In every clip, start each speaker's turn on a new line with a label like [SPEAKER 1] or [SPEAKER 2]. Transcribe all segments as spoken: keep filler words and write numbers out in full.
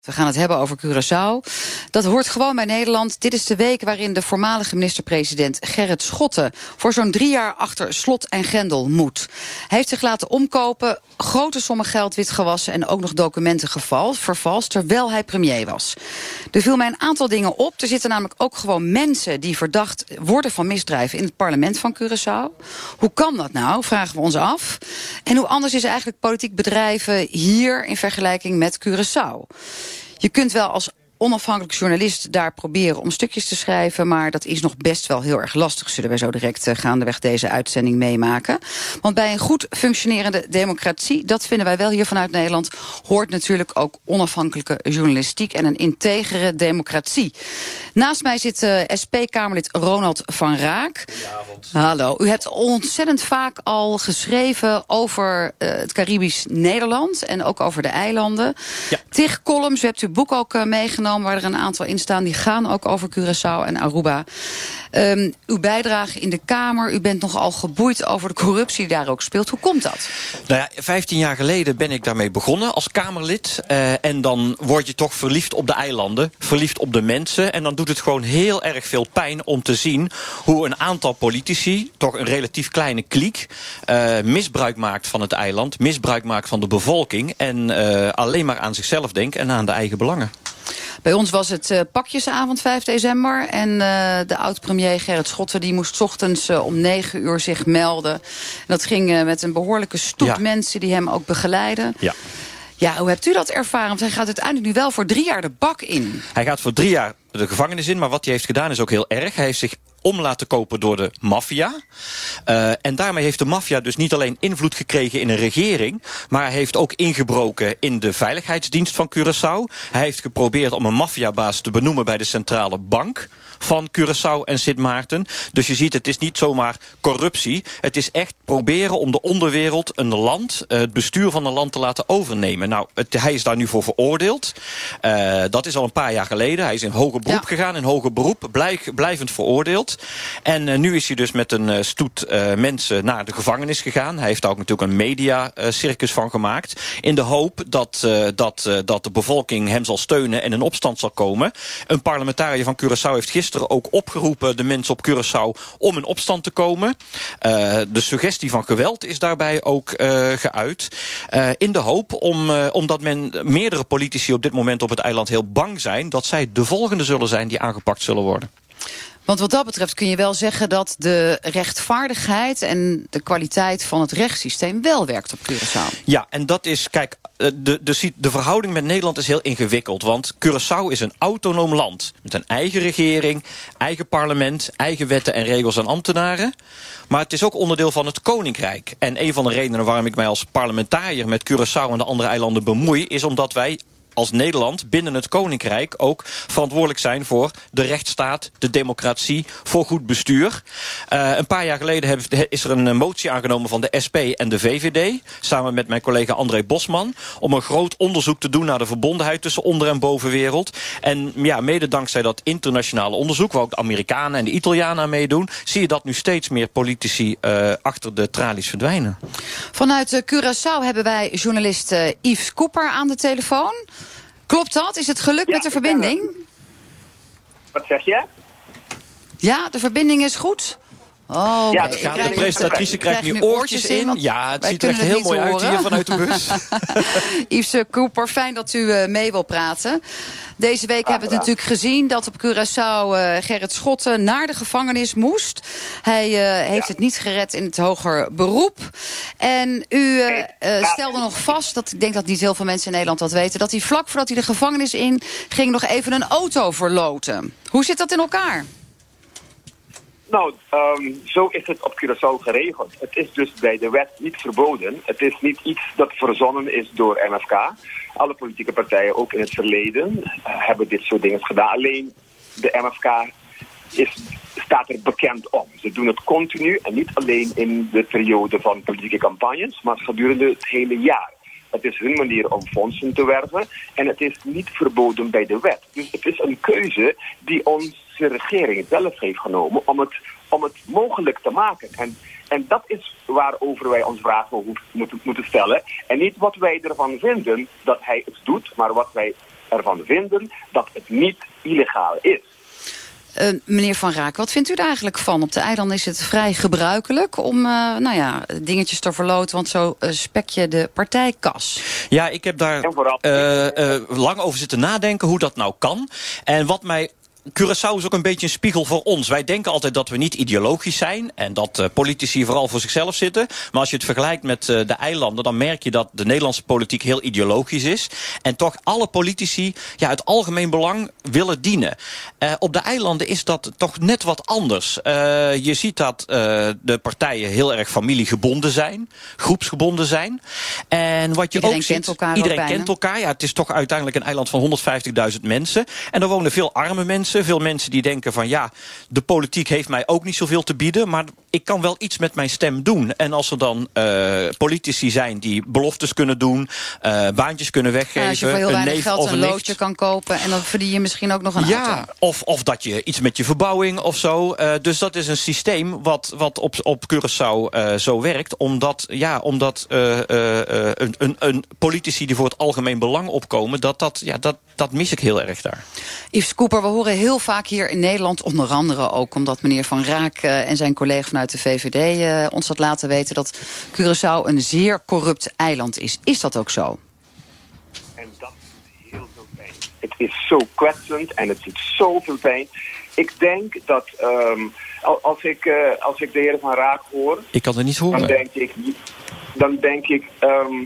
[SPEAKER 1] We gaan het hebben over Curaçao. Dat hoort gewoon bij Nederland. Dit is de week waarin de voormalige minister-president Gerrit Schotten voor zo'n drie jaar achter slot en grendel moet. Hij heeft zich laten omkopen, grote sommen geld witgewassen en ook nog documenten geval, vervalst, terwijl hij premier was. Er viel mij een aantal dingen op. Er zitten namelijk ook gewoon mensen die verdacht worden van misdrijven in het parlement van Curaçao. Hoe kan dat nou, vragen we ons af. En hoe anders is eigenlijk politiek bedrijven hier in vergelijking met Curaçao? Je kunt wel als onafhankelijk journalist daar proberen om stukjes te schrijven, maar dat is nog best wel heel erg lastig, zullen wij zo direct uh, gaandeweg deze uitzending meemaken. Want bij een goed functionerende democratie, dat vinden wij wel hier vanuit Nederland, hoort natuurlijk ook onafhankelijke journalistiek en een integere democratie. Naast mij zit uh, S P-Kamerlid Ronald van Raak.
[SPEAKER 2] Goedenavond.
[SPEAKER 1] Hallo, u hebt ontzettend vaak al geschreven over uh, het Caribisch Nederland en ook over de eilanden.
[SPEAKER 2] Ja.
[SPEAKER 1] Tig columns, u hebt uw boek ook uh, meegenomen, waar er een aantal in staan die gaan ook over Curaçao en Aruba. Um, uw bijdrage in de Kamer, u bent nogal geboeid over de corruptie die daar ook speelt. Hoe komt dat?
[SPEAKER 2] Nou ja, vijftien jaar geleden ben ik daarmee begonnen als Kamerlid. Uh, en dan word je toch verliefd op de eilanden, verliefd op de mensen. En dan doet het gewoon heel erg veel pijn om te zien hoe een aantal politici, toch een relatief kleine kliek, uh, misbruik maakt van het eiland, misbruik maakt van de bevolking en uh, alleen maar aan zichzelf denkt en aan de eigen belangen.
[SPEAKER 1] Bij ons was het uh, pakjesavond vijf december. En uh, de oud-premier Gerrit Schotten die moest 's ochtends uh, om negen uur zich melden. En dat ging uh, met een behoorlijke stoet ja. mensen die hem ook begeleiden.
[SPEAKER 2] Ja.
[SPEAKER 1] Ja, hoe hebt u dat ervaren? Want hij gaat uiteindelijk nu wel voor drie jaar de bak in.
[SPEAKER 2] Hij gaat voor drie jaar de gevangenis in, maar wat hij heeft gedaan is ook heel erg. Hij heeft zich om laten kopen door de maffia. Uh, en daarmee heeft de maffia dus niet alleen invloed gekregen in een regering, maar hij heeft ook ingebroken in de veiligheidsdienst van Curaçao. Hij heeft geprobeerd om een maffiabaas te benoemen bij de centrale bank van Curaçao en Sint Maarten. Dus je ziet, het is niet zomaar corruptie. Het is echt proberen om de onderwereld een land, het bestuur van een land te laten overnemen. Nou, het, hij is daar nu voor veroordeeld. Uh, dat is al een paar jaar geleden. Hij is in hoger beroep ja. gegaan, in hoger beroep, blijf, blijvend veroordeeld. En uh, nu is hij dus met een uh, stoet uh, mensen naar de gevangenis gegaan. Hij heeft daar ook natuurlijk een media-circus uh, van gemaakt. In de hoop dat, uh, dat, uh, dat de bevolking hem zal steunen en in opstand zal komen. Een parlementariër van Curaçao heeft gisteren ook opgeroepen de mensen op Curaçao om in opstand te komen. Uh, de suggestie van geweld is daarbij ook uh, geuit. Uh, in de hoop om, uh, omdat men meerdere politici op dit moment op het eiland heel bang zijn dat zij de volgende zullen zijn die aangepakt zullen worden.
[SPEAKER 1] Want wat dat betreft kun je wel zeggen dat de rechtvaardigheid en de kwaliteit van het rechtssysteem wel werkt op Curaçao.
[SPEAKER 2] Ja, en dat is, kijk, de, de, de verhouding met Nederland is heel ingewikkeld. Want Curaçao is een autonoom land met een eigen regering, eigen parlement, eigen wetten en regels en ambtenaren. Maar het is ook onderdeel van het Koninkrijk. En een van de redenen waarom ik mij als parlementariër met Curaçao en de andere eilanden bemoei, is omdat wij als Nederland binnen het Koninkrijk ook verantwoordelijk zijn voor de rechtsstaat, de democratie, voor goed bestuur. Uh, een paar jaar geleden heb, is er een motie aangenomen van de S P en de V V D, samen met mijn collega André Bosman, om een groot onderzoek te doen naar de verbondenheid tussen onder- en bovenwereld. En ja, mede dankzij dat internationale onderzoek, waar ook de Amerikanen en de Italianen aan meedoen, zie je dat nu steeds meer politici uh, achter de tralies verdwijnen.
[SPEAKER 1] Vanuit uh, Curaçao hebben wij journalist uh, Yves Cooper aan de telefoon. Klopt dat? Is het gelukt ja, met de verbinding?
[SPEAKER 3] Wat zeg je?
[SPEAKER 1] Ja, de verbinding is goed. Oh,
[SPEAKER 2] ja, de, de presentatrice krijgt nu oortjes in. in. Ja, het ziet er echt heel mooi horen. uit hier vanuit de bus.
[SPEAKER 1] Yves Cooper, fijn dat u uh, mee wil praten. Deze week ah, hebben we het natuurlijk gezien dat op Curaçao uh, Gerrit Schotten naar de gevangenis moest. Hij uh, heeft ja. het niet gered in het hoger beroep. En u uh, uh, stelde nog vast, dat ik denk dat niet heel veel mensen in Nederland dat weten, dat hij vlak voordat hij de gevangenis in ging nog even een auto verloten. Hoe zit dat in elkaar?
[SPEAKER 3] Nou, um, zo is het op Curaçao geregeld. Het is dus bij de wet niet verboden. Het is niet iets dat verzonnen is door M F K. Alle politieke partijen, ook in het verleden, uh, hebben dit soort dingen gedaan. Alleen de M F K is, staat er bekend om. Ze doen het continu en niet alleen in de periode van politieke campagnes, maar gedurende het hele jaar. Het is hun manier om fondsen te werven en het is niet verboden bij de wet. Dus het is een keuze die onze regering zelf heeft genomen om het, om het mogelijk te maken. En, en dat is waarover wij ons vragen moeten, moeten stellen. En niet wat wij ervan vinden dat hij het doet, maar wat wij ervan vinden dat het niet illegaal is.
[SPEAKER 1] Uh, meneer Van Raak, wat vindt u er eigenlijk van? Op de eilanden is het vrij gebruikelijk om uh, nou ja, dingetjes te verloten, want zo uh, spek je de partijkas.
[SPEAKER 2] Ja, ik heb daar uh, uh, lang over zitten nadenken hoe dat nou kan. En wat mij... Curaçao is ook een beetje een spiegel voor ons. Wij denken altijd dat we niet ideologisch zijn en dat uh, politici vooral voor zichzelf zitten. Maar als je het vergelijkt met uh, de eilanden, dan merk je dat de Nederlandse politiek heel ideologisch is. En toch alle politici ja, het algemeen belang willen dienen. Uh, op de eilanden is dat toch net wat anders. Uh, je ziet dat uh, de partijen heel erg familiegebonden zijn, groepsgebonden zijn. En wat je
[SPEAKER 1] iedereen
[SPEAKER 2] ook
[SPEAKER 1] kent
[SPEAKER 2] ziet,
[SPEAKER 1] elkaar
[SPEAKER 2] iedereen
[SPEAKER 1] ook
[SPEAKER 2] kent elkaar. Ja, het is toch uiteindelijk een eiland van honderdvijftigduizend mensen. En er wonen veel arme mensen. Veel mensen die denken van ja, de politiek heeft mij ook niet zoveel te bieden, maar ik kan wel iets met mijn stem doen. En als er dan uh, politici zijn die beloftes kunnen doen, uh, baantjes kunnen weggeven,
[SPEAKER 1] ja, als je voor heel
[SPEAKER 2] een
[SPEAKER 1] weinig
[SPEAKER 2] neef
[SPEAKER 1] geld
[SPEAKER 2] of
[SPEAKER 1] een
[SPEAKER 2] een
[SPEAKER 1] loodje
[SPEAKER 2] nicht,
[SPEAKER 1] kan kopen en dan verdien je misschien ook nog een
[SPEAKER 2] ja,
[SPEAKER 1] auto.
[SPEAKER 2] Of, of dat je iets met je verbouwing of zo. Uh, dus dat is een systeem wat, wat op, op Curaçao uh, zo werkt, omdat, ja, omdat uh, uh, een, een, een politici die voor het algemeen belang opkomen, dat, dat, ja, dat, dat mis ik heel erg daar.
[SPEAKER 1] Yves Cooper, we horen heel vaak hier in Nederland, onder andere ook omdat meneer Van Raak uh, en zijn collega vanuit de V V D uh, ons dat laten weten, dat Curaçao een zeer corrupt eiland is. Is dat ook zo?
[SPEAKER 3] En dat is heel veel pijn. Het is zo kwetsend en het doet zoveel pijn. Ik denk dat um, als, ik, uh, als ik de heer Van Raak hoor,
[SPEAKER 2] ik kan het niet horen.
[SPEAKER 3] Dan denk ik, dan denk ik um,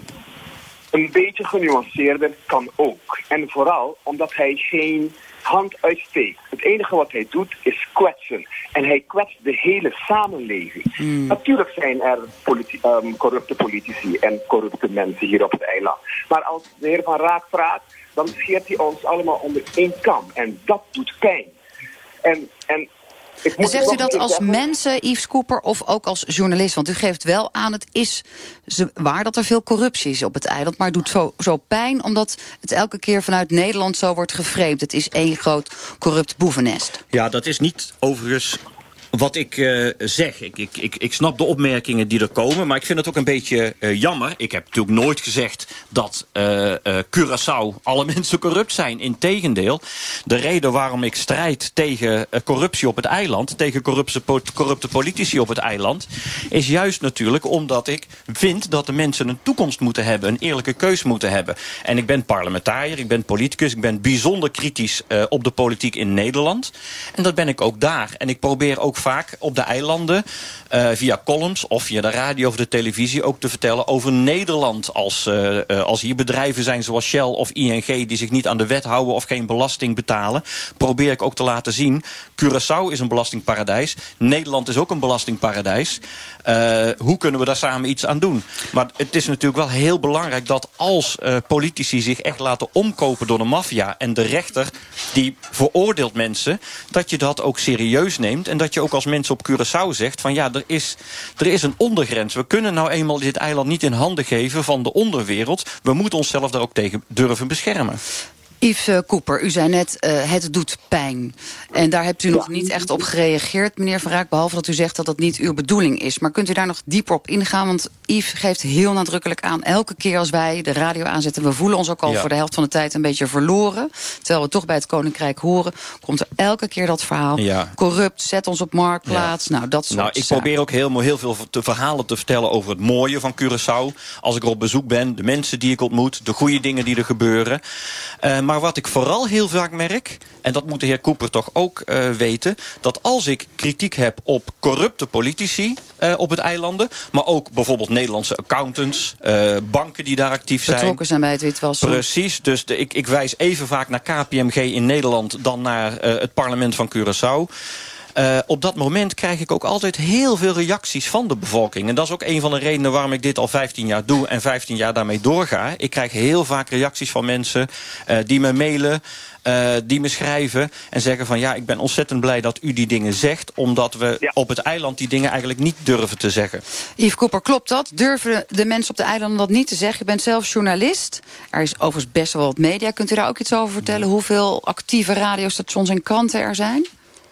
[SPEAKER 3] een beetje genuanceerder kan ook. En vooral omdat hij geen hand uitsteekt. Het enige wat hij doet is kwetsen. En hij kwetst de hele samenleving. Mm. Natuurlijk zijn er politi- um, corrupte politici en corrupte mensen hier op het eiland. Maar als de heer Van Raak praat, dan scheert hij ons allemaal onder één kam. En dat doet pijn. En... en Ik
[SPEAKER 1] en zegt u dat als zeggen. mensen, Yves Cooper, of ook als journalist? Want u geeft wel aan, het is waar dat er veel corruptie is op het eiland, maar het doet zo, zo pijn omdat het elke keer vanuit Nederland zo wordt geframed. Het is één groot corrupt boevennest.
[SPEAKER 2] Ja, dat is niet overigens wat ik uh, zeg. Ik, ik, ik, ik snap de opmerkingen die er komen, maar ik vind het ook een beetje uh, jammer. Ik heb natuurlijk nooit gezegd dat uh, uh, Curaçao alle mensen corrupt zijn. Integendeel, de reden waarom ik strijd tegen uh, corruptie op het eiland, tegen corrupte, corrupte politici op het eiland, is juist natuurlijk omdat ik vind dat de mensen een toekomst moeten hebben, een eerlijke keus moeten hebben. En ik ben parlementariër, ik ben politicus, ik ben bijzonder kritisch uh, op de politiek in Nederland. En dat ben ik ook daar. En ik probeer ook vaak op de eilanden uh, via columns of via de radio of de televisie ook te vertellen over Nederland. Als, uh, uh, als hier bedrijven zijn zoals Shell of I N G die zich niet aan de wet houden of geen belasting betalen, probeer ik ook te laten zien, Curaçao is een belastingparadijs. Nederland is ook een belastingparadijs. Uh, hoe kunnen we daar samen iets aan doen? Maar het is natuurlijk wel heel belangrijk dat als uh, politici zich echt laten omkopen door de maffia en de rechter die veroordeelt mensen, dat je dat ook serieus neemt en dat je ook als mensen op Curaçao zegt van ja, er is, er is een ondergrens. We kunnen nou eenmaal dit eiland niet in handen geven van de onderwereld. We moeten onszelf daar ook tegen durven beschermen.
[SPEAKER 1] Yves Cooper, u zei net, uh, het doet pijn. En daar hebt u nog niet echt op gereageerd, meneer Van Raak, behalve dat u zegt dat dat niet uw bedoeling is. Maar kunt u daar nog dieper op ingaan? Want Yves geeft heel nadrukkelijk aan, elke keer als wij de radio aanzetten, we voelen ons ook al ja. voor de helft van de tijd een beetje verloren. Terwijl we toch bij het Koninkrijk horen, komt er elke keer dat verhaal. Ja. Corrupt, zet ons op marktplaats, ja. nou dat soort
[SPEAKER 2] Nou, ik
[SPEAKER 1] zaken.
[SPEAKER 2] probeer ook heel, heel veel te verhalen te vertellen over het mooie van Curaçao. Als ik er op bezoek ben, de mensen die ik ontmoet, de goede dingen die er gebeuren. Uh, maar wat ik vooral heel vaak merk, en dat moet de heer Cooper toch ook uh, weten, dat als ik kritiek heb op corrupte politici uh, op het eilanden, maar ook bijvoorbeeld Nederlandse accountants, uh, banken die daar actief zijn.
[SPEAKER 1] Betrokken zijn bij het witwassen.
[SPEAKER 2] Precies, dus de, ik, ik wijs even vaak naar K P M G in Nederland dan naar uh, het parlement van Curaçao. Uh, op dat moment krijg ik ook altijd heel veel reacties van de bevolking. En dat is ook een van de redenen waarom ik dit al vijftien jaar doe en vijftien jaar daarmee doorga. Ik krijg heel vaak reacties van mensen uh, die me mailen, uh, die me schrijven en zeggen van ja, ik ben ontzettend blij dat u die dingen zegt, omdat we ja. op het eiland die dingen eigenlijk niet durven te zeggen.
[SPEAKER 1] Yves Cooper, klopt dat? Durven de mensen op de eilanden dat niet te zeggen? Je bent zelf journalist. Er is overigens best wel wat media. Kunt u daar ook iets over vertellen? Hoeveel actieve radiostations en kranten er zijn?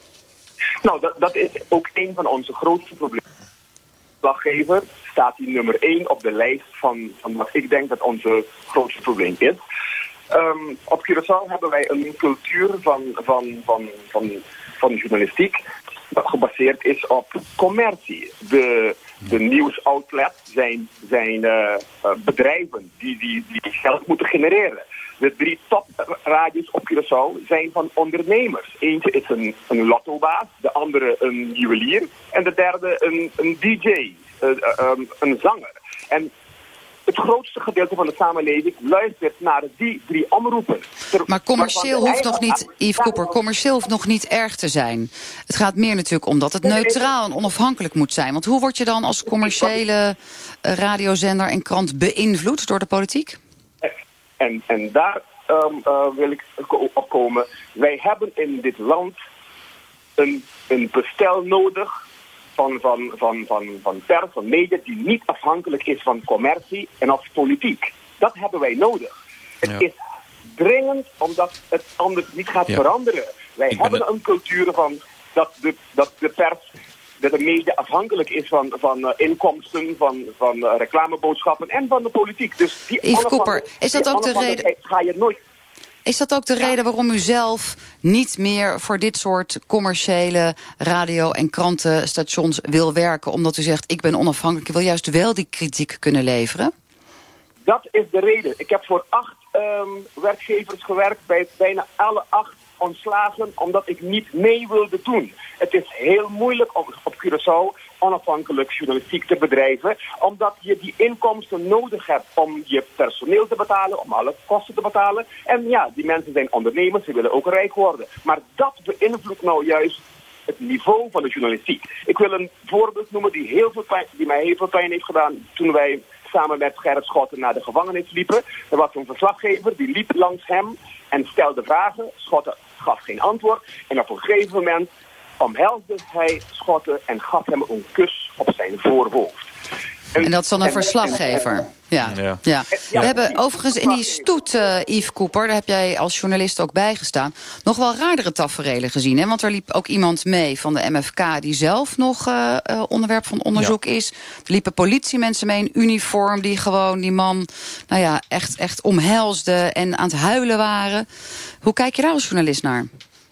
[SPEAKER 3] Nou, dat, dat is ook een van onze grootste problemen. Slaggever staat hier nummer één op de lijst van, van wat ik denk dat onze grootste probleem is. Um, op Curaçao hebben wij een cultuur van, van, van, van, van journalistiek dat gebaseerd is op commercie. De, de nieuwsoutlets zijn, zijn uh, uh, bedrijven die, die, die geld moeten genereren. De drie topradios op Curaçao zijn van ondernemers. Eentje is een, een lottobaas, de andere een juwelier en de derde een, een D J, uh, uh, um, een zanger. En het grootste gedeelte van de samenleving luistert naar die drie omroepen.
[SPEAKER 1] Maar commercieel hoeft nog niet, Yves Cooper, commercieel hoeft nog niet erg te zijn. Het gaat meer natuurlijk om dat het neutraal en onafhankelijk moet zijn. Want hoe word je dan als commerciële uh, radiozender en krant beïnvloed door de politiek?
[SPEAKER 3] En, en daar um, uh, wil ik op komen. Wij hebben in dit land een, een bestel nodig van, van, van, van, van pers, van media, die niet afhankelijk is van commercie en of politiek. Dat hebben wij nodig. Het ja. is dringend, omdat het anders niet gaat ja. veranderen. Wij ik hebben een cultuur van dat de, dat de pers, dat de media afhankelijk is van, van uh, inkomsten, van, van uh, reclameboodschappen en van de politiek. Dus die
[SPEAKER 1] Yves Cooper, is dat ook de reden?
[SPEAKER 3] Ga je nooit.
[SPEAKER 1] Is dat ook de ja. reden waarom u zelf niet meer voor dit soort commerciële radio- en krantenstations wil werken? Omdat u zegt, ik ben onafhankelijk, ik wil juist wel die kritiek kunnen leveren?
[SPEAKER 3] Dat is de reden. Ik heb voor acht um, werkgevers gewerkt, bij bijna alle acht ontslagen, omdat ik niet mee wilde doen. Het is heel moeilijk om op Curaçao onafhankelijk journalistiek te bedrijven, omdat je die inkomsten nodig hebt om je personeel te betalen, om alle kosten te betalen. En ja, die mensen zijn ondernemers, ze willen ook rijk worden. Maar dat beïnvloedt nou juist het niveau van de journalistiek. Ik wil een voorbeeld noemen die, heel veel pijn, die mij heel veel pijn heeft gedaan toen wij samen met Gerrit Schotten naar de gevangenis liepen. Er was een verslaggever, die liep langs hem en stelde vragen. Schotten gaf geen antwoord. En op een gegeven moment omhelsde hij Schotten en gaf hem een kus op zijn voorhoofd.
[SPEAKER 1] En, en dat is dan een en, verslaggever. En, en, ja. Ja. Ja. Ja. We hebben overigens in die stoet, uh, Yves Cooper, daar heb jij als journalist ook bij gestaan, nog wel raardere taferelen gezien. Hè? Want er liep ook iemand mee van de M F K die zelf nog uh, uh, onderwerp van onderzoek ja. is. Er liepen politiemensen mee in uniform die gewoon die man nou ja, echt, echt omhelsden en aan het huilen waren. Hoe kijk je daar als journalist naar?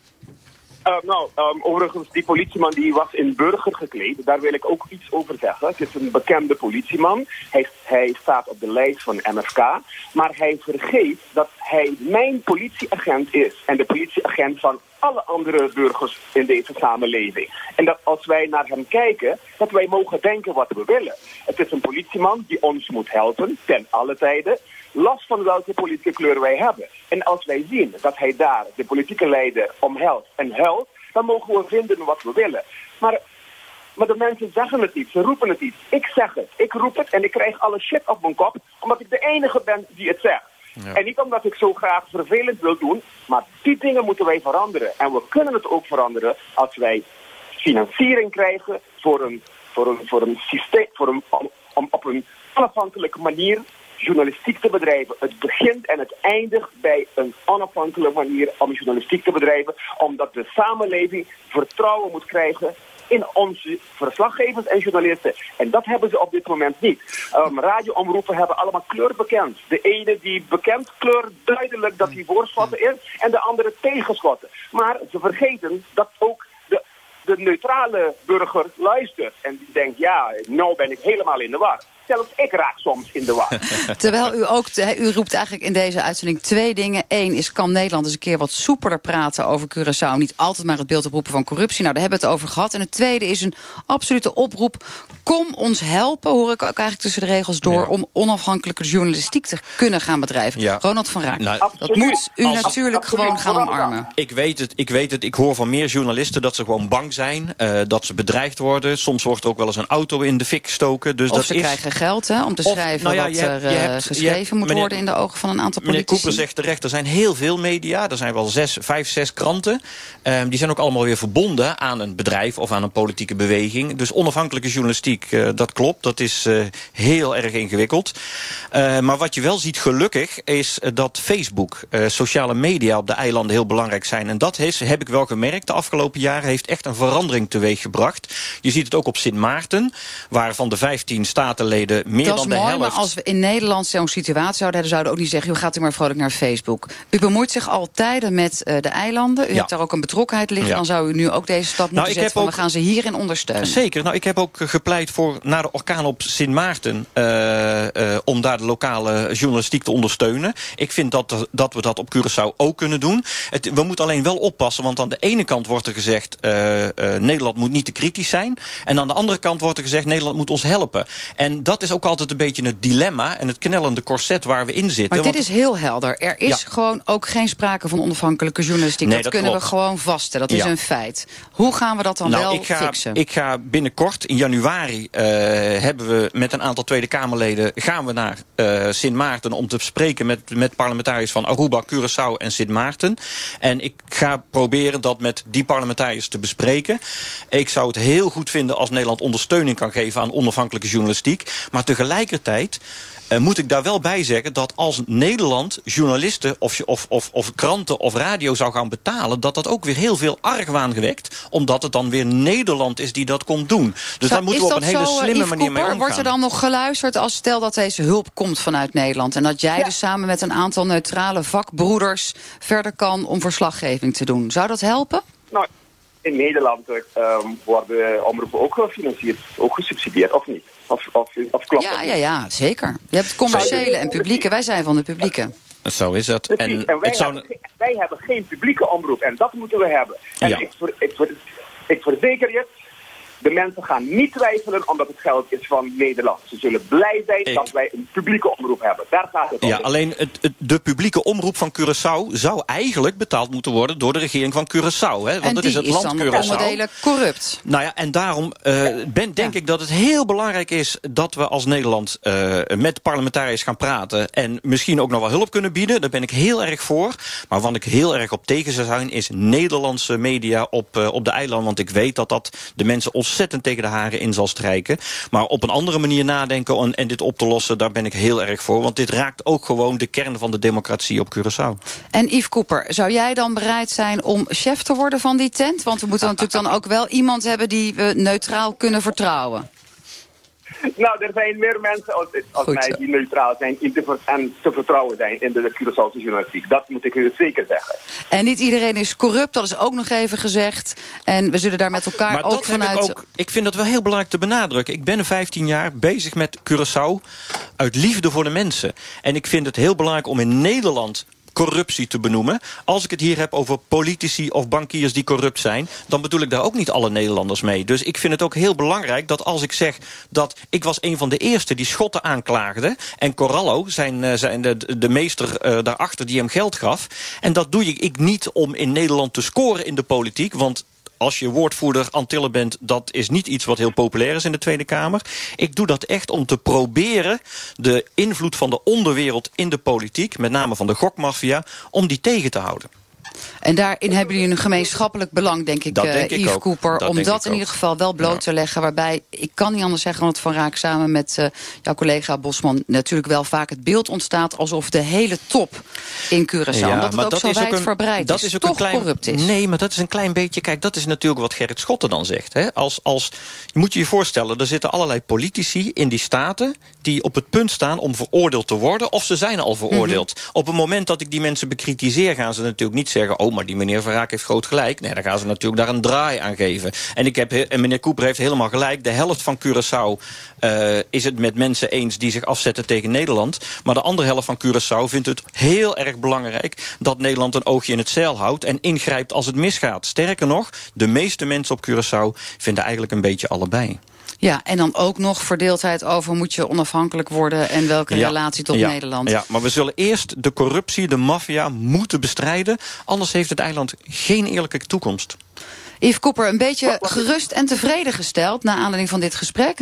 [SPEAKER 3] Uh, nou, um, overigens, die politieman die was in burger gekleed. Daar wil ik ook iets over zeggen. Het is een bekende politieman. Hij, hij staat op de lijst van M F K. Maar hij vergeet dat hij mijn politieagent is. En de politieagent van alle andere burgers in deze samenleving. En dat als wij naar hem kijken, dat wij mogen denken wat we willen. Het is een politieman die ons moet helpen, ten alle tijden, los van welke politieke kleur wij hebben. En als wij zien dat hij daar de politieke leider omhelst en huilt, dan mogen we vinden wat we willen. Maar, maar de mensen zeggen het niet, ze roepen het niet. Ik zeg het, ik roep het en ik krijg alle shit op mijn kop, omdat ik de enige ben die het zegt. Ja. En niet omdat ik zo graag vervelend wil doen, maar die dingen moeten wij veranderen. En we kunnen het ook veranderen als wij financiering krijgen voor een, voor een, voor een systeem, voor een, om, om op een onafhankelijke manier journalistiek te bedrijven. Het begint en het eindigt bij een onafhankelijke manier om journalistiek te bedrijven, omdat de samenleving vertrouwen moet krijgen in onze verslaggevers en journalisten. En dat hebben ze op dit moment niet. Um, radioomroepen hebben allemaal kleur bekend. De ene die bekend kleur duidelijk dat hij voor Schotten is en de andere tegen Schotten. Maar ze vergeten dat ook de, de neutrale burger luistert en die denkt, ja, nou ben ik helemaal in de war. Zelfs ik raak soms in de war.
[SPEAKER 1] Terwijl u ook, u roept eigenlijk in deze uitzending twee dingen. Eén is, kan Nederland eens een keer wat soepeler praten over Curaçao? Niet altijd maar het beeld oproepen van corruptie. Nou, daar hebben we het over gehad. En het tweede is een absolute oproep. Kom ons helpen, hoor ik ook eigenlijk tussen de regels door, ja. om onafhankelijke journalistiek te kunnen gaan bedrijven. Ja. Ronald van Raak, nou, dat moet u als, natuurlijk absoluut. gewoon gaan omarmen.
[SPEAKER 2] Ik weet het, ik weet het. Ik hoor van meer journalisten dat ze gewoon bang zijn. Uh, dat ze bedreigd worden. Soms wordt er ook wel eens een auto in de fik gestoken. Dus
[SPEAKER 1] of
[SPEAKER 2] dat
[SPEAKER 1] ze
[SPEAKER 2] is
[SPEAKER 1] krijgen geld hè, om te of, schrijven nou ja, wat hebt, er uh, hebt, geschreven hebt, moet meneer, worden in de ogen van een aantal politici.
[SPEAKER 2] Meneer Cooper zegt terecht, er zijn heel veel media. Er zijn wel zes, vijf, zes kranten. Um, die zijn ook allemaal weer verbonden aan een bedrijf of aan een politieke beweging. Dus onafhankelijke journalistiek, uh, dat klopt. Dat is uh, heel erg ingewikkeld. Uh, maar wat je wel ziet gelukkig is uh, dat Facebook, uh, sociale media op de eilanden heel belangrijk zijn. En dat is, heb ik wel gemerkt, de afgelopen jaren heeft echt een verandering teweeggebracht. Je ziet het ook op Sint Maarten, waar van de vijftien statenleden geleden meer
[SPEAKER 1] dat
[SPEAKER 2] dan de
[SPEAKER 1] mooi,
[SPEAKER 2] helft.
[SPEAKER 1] Maar als we in Nederland zo'n situatie zouden hebben, zouden we ook niet zeggen, u gaat u maar vrolijk naar Facebook. U bemoeit zich al tijden met uh, de eilanden. U
[SPEAKER 2] ja.
[SPEAKER 1] hebt daar ook een betrokkenheid liggen. Ja. Dan zou u nu ook deze stap
[SPEAKER 2] nou,
[SPEAKER 1] moeten zetten van,
[SPEAKER 2] ook,
[SPEAKER 1] we gaan ze hierin ondersteunen.
[SPEAKER 2] Zeker. Nou, ik heb ook gepleit voor, na de orkaan op Sint Maarten, uh, uh, om daar de lokale journalistiek te ondersteunen. Ik vind dat, dat we dat op Curaçao ook kunnen doen. Het, we moeten alleen wel oppassen, want aan de ene kant wordt er gezegd, uh, uh, Nederland moet niet te kritisch zijn. En aan de andere kant wordt er gezegd, Nederland moet ons helpen. En dat is ook altijd een beetje het dilemma en het knellende corset waar we in zitten.
[SPEAKER 1] Maar dit
[SPEAKER 2] want,
[SPEAKER 1] is heel helder. Er is ja. gewoon ook geen sprake van onafhankelijke journalistiek. Nee, dat, dat kunnen klopt. we gewoon vaststellen. Dat ja. is een feit. Hoe gaan we dat dan
[SPEAKER 2] nou,
[SPEAKER 1] wel
[SPEAKER 2] ik ga,
[SPEAKER 1] fixen?
[SPEAKER 2] Ik ga binnenkort, in januari, uh, hebben we met een aantal Tweede Kamerleden, gaan we naar uh, Sint Maarten om te spreken met, met parlementariërs van Aruba, Curaçao en Sint Maarten. En ik ga proberen dat met die parlementariërs te bespreken. Ik zou het heel goed vinden als Nederland ondersteuning kan geven aan onafhankelijke journalistiek. Maar tegelijkertijd Uh, moet ik daar wel bij zeggen dat als Nederland journalisten of, of, of, of kranten of radio zou gaan betalen, dat dat ook weer heel veel argwaan gewekt, omdat het dan weer Nederland is die dat komt doen. Dus
[SPEAKER 1] Zo,
[SPEAKER 2] daar moeten we op een hele
[SPEAKER 1] zo,
[SPEAKER 2] slimme
[SPEAKER 1] Yves
[SPEAKER 2] manier
[SPEAKER 1] Cooper,
[SPEAKER 2] mee omgaan.
[SPEAKER 1] Wordt er dan nog geluisterd als stel dat deze hulp komt vanuit Nederland en dat jij ja. dus samen met een aantal neutrale vakbroeders verder kan om verslaggeving te doen? Zou dat helpen?
[SPEAKER 3] Nou, in Nederland um, worden omroepen ook gefinancierd, ook gesubsidieerd, of niet? Of, of, of klopt
[SPEAKER 1] ja, ja, ja, zeker. Je hebt commerciële en publieke. Wij zijn van de publieke.
[SPEAKER 2] Zo is het.
[SPEAKER 3] En, en wij,
[SPEAKER 2] het zou...
[SPEAKER 3] hebben, wij hebben geen publieke omroep en dat moeten we hebben. En
[SPEAKER 2] ja.
[SPEAKER 3] ik, ik, ik, ik verzeker je, de mensen gaan niet twijfelen omdat het geld is van Nederland. Ze zullen blij zijn ik... dat wij een publieke omroep hebben. Daar gaat het om.
[SPEAKER 2] Ja, alleen het, het, de publieke omroep van Curaçao zou eigenlijk betaald moeten worden door de regering van Curaçao. Hè? Want
[SPEAKER 1] en
[SPEAKER 2] dat is het
[SPEAKER 1] is
[SPEAKER 2] land
[SPEAKER 1] dan
[SPEAKER 2] Curaçao.
[SPEAKER 1] onderdelen corrupt.
[SPEAKER 2] Nou ja, en daarom uh, ben, denk ja. ik dat het heel belangrijk is dat we als Nederland uh, met parlementariërs gaan praten en misschien ook nog wel hulp kunnen bieden. Daar ben ik heel erg voor. Maar wat ik heel erg op tegen zou zijn is Nederlandse media op, uh, op de eilanden. Want ik weet dat dat de mensen ontzettend tegen de haren in zal strijken. Maar op een andere manier nadenken en, en dit op te lossen, daar ben ik heel erg voor. Want dit raakt ook gewoon de kern van de democratie op Curaçao.
[SPEAKER 1] En Yves Cooper, zou jij dan bereid zijn om chef te worden van die tent? Want we moeten natuurlijk dan ook wel iemand hebben die we neutraal kunnen vertrouwen.
[SPEAKER 3] Nou, er zijn meer mensen als, als mij die neutraal zijn te, en te vertrouwen zijn in de Curaçaose journalistiek. Dat moet ik u zeker zeggen.
[SPEAKER 1] En niet iedereen is corrupt, dat is ook nog even gezegd. En we zullen daar met elkaar
[SPEAKER 2] maar
[SPEAKER 1] ook
[SPEAKER 2] dat
[SPEAKER 1] vanuit...
[SPEAKER 2] Heb ik, ook, ik vind dat wel heel belangrijk te benadrukken. Ik ben vijftien jaar bezig met Curaçao uit liefde voor de mensen. En ik vind het heel belangrijk om in Nederland corruptie te benoemen. Als ik het hier heb over politici of bankiers die corrupt zijn, dan bedoel ik daar ook niet alle Nederlanders mee. Dus ik vind het ook heel belangrijk dat als ik zeg dat ik was een van de eerste die Schotten aanklaagde en Corallo, zijn, zijn de, de meester uh, daarachter die hem geld gaf. En dat doe ik niet om in Nederland te scoren in de politiek, want als je woordvoerder Antillen bent, dat is niet iets wat heel populair is in de Tweede Kamer. Ik doe dat echt om te proberen de invloed van de onderwereld in de politiek, met name van de gokmafia, om die tegen te houden.
[SPEAKER 1] En daarin hebben jullie een gemeenschappelijk belang, denk ik,
[SPEAKER 2] dat denk
[SPEAKER 1] uh,
[SPEAKER 2] ik
[SPEAKER 1] Yves
[SPEAKER 2] ook.
[SPEAKER 1] Cooper,
[SPEAKER 2] dat
[SPEAKER 1] om dat in
[SPEAKER 2] ook.
[SPEAKER 1] ieder geval wel bloot ja. te leggen. Waarbij, ik kan niet anders zeggen, want Van Raak samen met uh, jouw collega Bosman natuurlijk wel vaak het beeld ontstaat alsof de hele top in Curaçao, ja, dat het ook dat zo wijdverbreid is,
[SPEAKER 2] dat is ook
[SPEAKER 1] toch
[SPEAKER 2] een klein,
[SPEAKER 1] corrupt is.
[SPEAKER 2] Nee, maar dat is een klein beetje, kijk, dat is natuurlijk wat Gerrit Schotten dan zegt. Hè? Als, als, je moet je je voorstellen, er zitten allerlei politici in die staten die op het punt staan om veroordeeld te worden, of ze zijn al veroordeeld. Mm-hmm. Op het moment dat ik die mensen bekritiseer, gaan ze natuurlijk niet zeggen, oh, maar die meneer Van Raak heeft groot gelijk. Nee, dan gaan ze natuurlijk daar een draai aan geven. En, ik heb, en meneer Cooper heeft helemaal gelijk. De helft van Curaçao uh, is het met mensen eens die zich afzetten tegen Nederland. Maar de andere helft van Curaçao vindt het heel erg belangrijk dat Nederland een oogje in het zeil houdt en ingrijpt als het misgaat. Sterker nog, de meeste mensen op Curaçao vinden eigenlijk een beetje allebei.
[SPEAKER 1] Ja, en dan ook nog verdeeldheid over moet je onafhankelijk worden en welke ja, relatie tot
[SPEAKER 2] ja,
[SPEAKER 1] Nederland.
[SPEAKER 2] Ja, maar we zullen eerst de corruptie, de maffia moeten bestrijden. Anders heeft het eiland geen eerlijke toekomst.
[SPEAKER 1] Yves Cooper, een beetje gerust en tevreden gesteld na aanleiding van dit gesprek?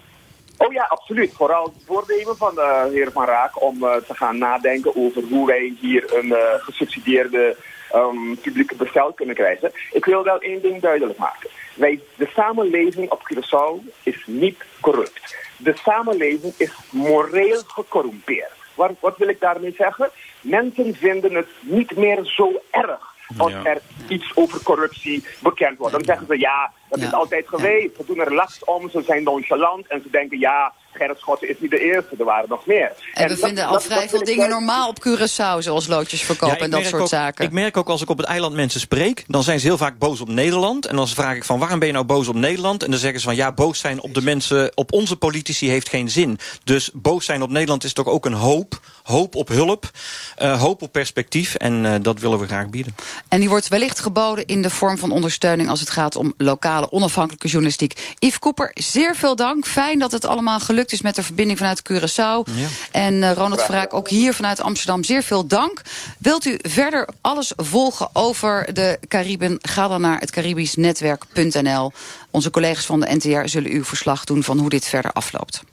[SPEAKER 3] Oh ja, absoluut. Vooral het voornemen van de heer Van Raak om uh, te gaan nadenken over hoe wij hier een uh, gesubsidieerde um, publieke bestel kunnen krijgen. Ik wil wel één ding duidelijk maken. Wij, de samenleving op Curaçao is niet corrupt. De samenleving is moreel gecorrumpeerd. Wat, wat wil ik daarmee zeggen? Mensen vinden het niet meer zo erg als ja. er iets over corruptie bekend wordt. Dan zeggen ze, ja, dat ja. is altijd geweest. Ze doen er last om, ze zijn nonchalant en ze denken, ja, Gerrit Schotten is niet de eerste, er waren nog meer.
[SPEAKER 1] En, en we
[SPEAKER 3] dat,
[SPEAKER 1] vinden al
[SPEAKER 3] dat,
[SPEAKER 1] vrij
[SPEAKER 3] dat
[SPEAKER 1] veel dingen
[SPEAKER 3] wel...
[SPEAKER 1] normaal op Curaçao, zoals loodjes verkopen
[SPEAKER 2] ja,
[SPEAKER 1] en dat soort
[SPEAKER 2] ook,
[SPEAKER 1] zaken.
[SPEAKER 2] Ik merk ook als ik op het eiland mensen spreek, dan zijn ze heel vaak boos op Nederland. En dan vraag ik van, waarom ben je nou boos op Nederland? En dan zeggen ze van, ja, boos zijn op de mensen, op onze politici heeft geen zin. Dus boos zijn op Nederland is toch ook een hoop. Hoop op hulp, uh, hoop op perspectief. En uh, dat willen we graag bieden.
[SPEAKER 1] En die wordt wellicht geboden in de vorm van ondersteuning als het gaat om lokale onafhankelijke journalistiek. Yves Cooper, zeer veel dank. Fijn dat het allemaal gelukt is met de verbinding vanuit Curaçao. Ja. En uh, Ronald Verraak, ook hier vanuit Amsterdam, zeer veel dank. Wilt u verder alles volgen over de Cariben? Ga dan naar het caribisch netwerk punt n l. Onze collega's van de N T R zullen uw verslag doen van hoe dit verder afloopt.